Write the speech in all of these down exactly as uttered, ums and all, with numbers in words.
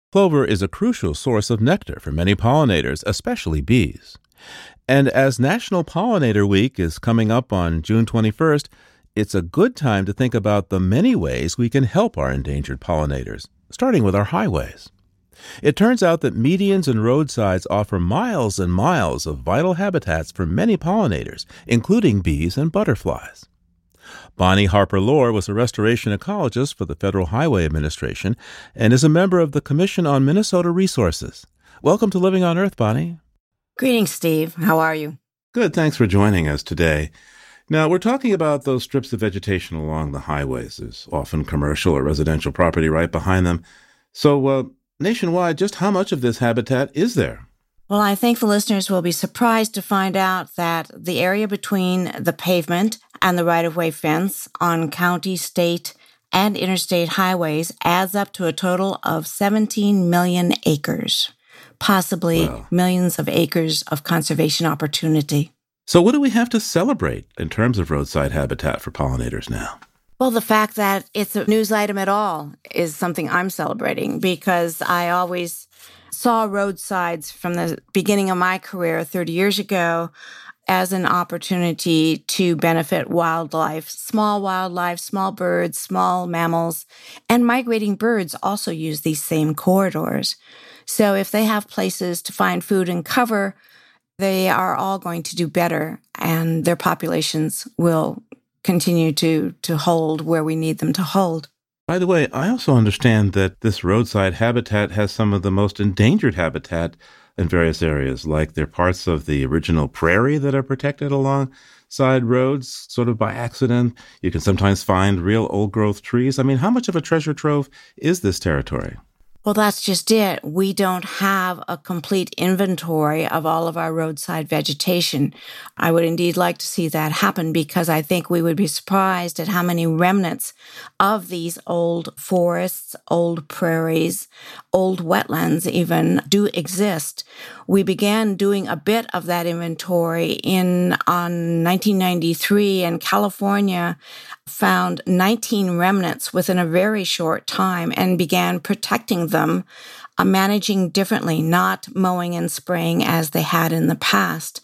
Clover is a crucial source of nectar for many pollinators, especially bees. And as National Pollinator Week is coming up on June twenty-first, it's a good time to think about the many ways we can help our endangered pollinators, starting with our highways. It turns out that medians and roadsides offer miles and miles of vital habitats for many pollinators, including bees and butterflies. Bonnie Harper-Lohr was a restoration ecologist for the Federal Highway Administration and is a member of the Commission on Minnesota Resources. Welcome to Living on Earth, Bonnie. Greetings, Steve. How are you? Good. Thanks for joining us today. Now, we're talking about those strips of vegetation along the highways. There's often commercial or residential property right behind them. So, uh, nationwide, just how much of this habitat is there? Well, I think the listeners will be surprised to find out that the area between the pavement and the right-of-way fence on county, state, and interstate highways adds up to a total of seventeen million acres, possibly Wow. millions of acres of conservation opportunity. So what do we have to celebrate in terms of roadside habitat for pollinators now? Well, the fact that it's a news item at all is something I'm celebrating because I always saw roadsides from the beginning of my career thirty years ago as an opportunity to benefit wildlife, small wildlife, small birds, small mammals, and migrating birds also use these same corridors. So if they have places to find food and cover, they are all going to do better, and their populations will continue to, to hold where we need them to hold. By the way, I also understand that this roadside habitat has some of the most endangered habitat in various areas, like there are parts of the original prairie that are protected alongside roads, sort of by accident. You can sometimes find real old-growth trees. I mean, how much of a treasure trove is this territory? Well, that's just it. We don't have a complete inventory of all of our roadside vegetation. I would indeed like to see that happen because I think we would be surprised at how many remnants of these old forests, old prairies, old wetlands even do exist. We began doing a bit of that inventory in on nineteen ninety-three, and California found nineteen remnants within a very short time and began protecting them, uh, managing differently, not mowing and spraying as they had in the past.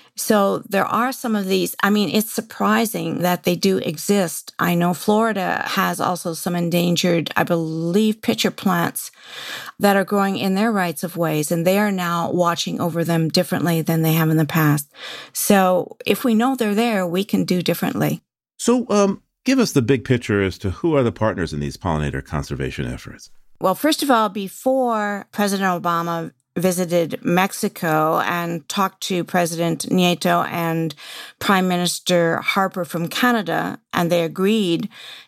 So there are some of these. I mean, it's surprising that they do exist. I know Florida has also some endangered, I believe, pitcher plants that are growing in their rights of ways, and they are now watching over them differently than they have in the past. So if we know they're there, we can do differently. So um, give us the big picture as to who are the partners in these pollinator conservation efforts. Well, first of all, before President Obama visited Mexico and talked to President Nieto and Prime Minister Harper from Canada, and they agreed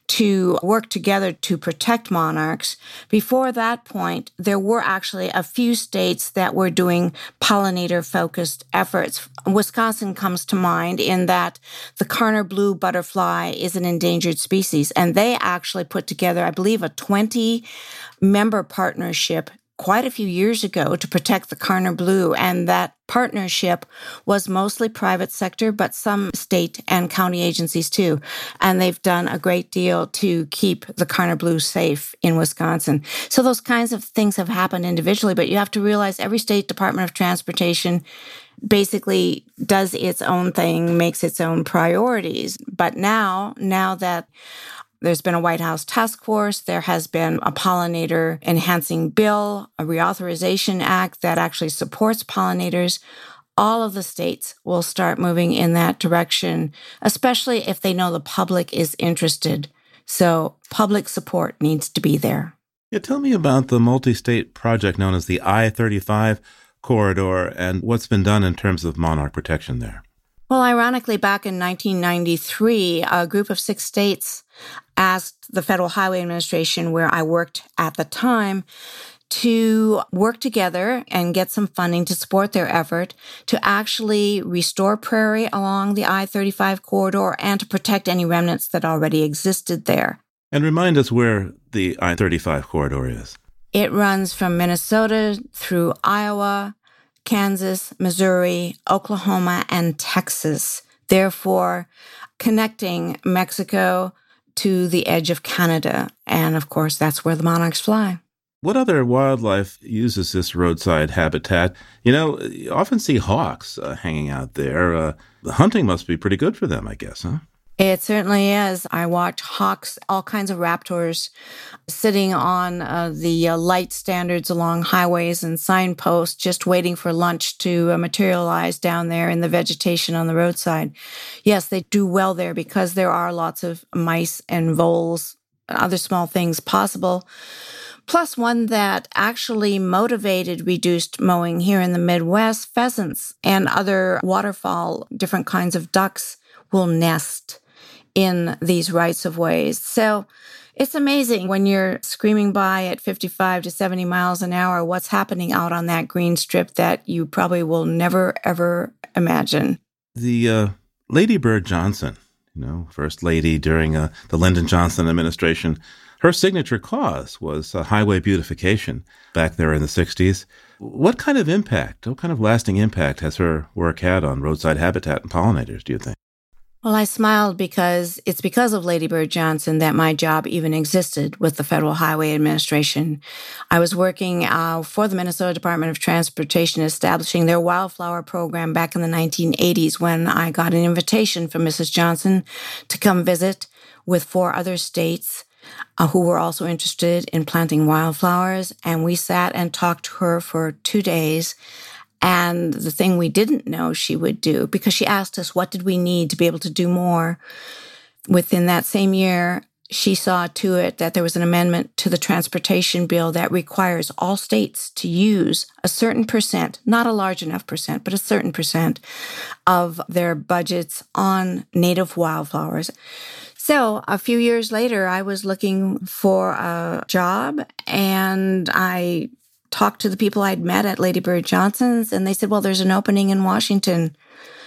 to work together to protect monarchs. Before that point, there were actually a few states that were doing pollinator-focused efforts. Wisconsin comes to mind in that the Karner blue butterfly is an endangered species, and they actually put together, I believe, a twenty-member partnership quite a few years ago to protect the Karner blue, and that partnership was mostly private sector, but some state and county agencies too. And they've done a great deal to keep the Karner blue safe in Wisconsin. So those kinds of things have happened individually, but you have to realize every state Department of Transportation basically does its own thing, makes its own priorities. But now, now that there's been a White House task force, there has been a pollinator enhancing bill, a reauthorization act that actually supports pollinators. All of the states will start moving in that direction, especially if they know the public is interested. So public support needs to be there. Yeah, tell me about the multi-state project known as the I thirty-five corridor and what's been done in terms of monarch protection there. Well, ironically, back in nineteen ninety-three, a group of six states asked the Federal Highway Administration, where I worked at the time, to work together and get some funding to support their effort to actually restore prairie along the I thirty-five corridor and to protect any remnants that already existed there. And remind us where the I thirty-five corridor is. It runs from Minnesota through Iowa, Kansas, Missouri, Oklahoma, and Texas, therefore connecting Mexico to the edge of Canada. And of course, that's where the monarchs fly. What other wildlife uses this roadside habitat? You know, you often see hawks uh, hanging out there. Uh, the hunting must be pretty good for them, I guess, huh? It certainly is. I watch hawks, all kinds of raptors sitting on uh, the uh, light standards along highways and signposts, just waiting for lunch to uh, materialize down there in the vegetation on the roadside. Yes, they do well there because there are lots of mice and voles, other small things possible. Plus one that actually motivated reduced mowing here in the Midwest, pheasants and other waterfowl, different kinds of ducks will nest in these rights of ways. So it's amazing when you're screaming by at fifty-five to seventy miles an hour, what's happening out on that green strip that you probably will never, ever imagine. The uh, Lady Bird Johnson, you know, First Lady during uh, the Lyndon Johnson administration, her signature cause was uh, highway beautification back there in the sixties. What kind of impact, what kind of lasting impact has her work had on roadside habitat and pollinators, do you think? Well, I smiled because it's because of Lady Bird Johnson that my job even existed with the Federal Highway Administration. I was working uh, for the Minnesota Department of Transportation, establishing their wildflower program back in the nineteen eighties when I got an invitation from Missus Johnson to come visit with four other states uh, who were also interested in planting wildflowers. And we sat and talked to her for two days. And the thing we didn't know she would do, because she asked us, what did we need to be able to do more? Within that same year, she saw to it that there was an amendment to the transportation bill that requires all states to use a certain percent, not a large enough percent, but a certain percent of their budgets on native wildflowers. So a few years later, I was looking for a job, and I talked to the people I'd met at Lady Bird Johnson's, and they said, well, there's an opening in Washington.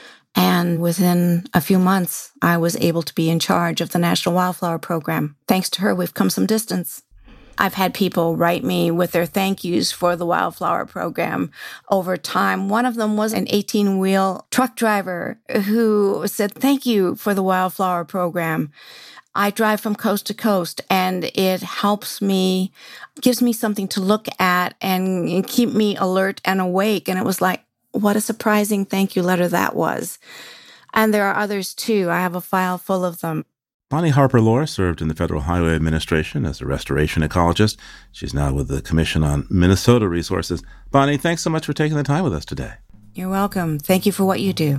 And within a few months, I was able to be in charge of the National Wildflower Program. Thanks to her, we've come some distance. I've had people write me with their thank yous for the Wildflower Program over time. One of them was an eighteen-wheel truck driver who said, thank you for the Wildflower Program. I drive from coast to coast, and it helps me, gives me something to look at and keep me alert and awake. And it was like, what a surprising thank you letter that was. And there are others too. I have a file full of them. Bonnie Harper Lohr served in the Federal Highway Administration as a restoration ecologist. She's now with the Commission on Minnesota Resources. Bonnie, thanks so much for taking the time with us today. You're welcome. Thank you for what you do.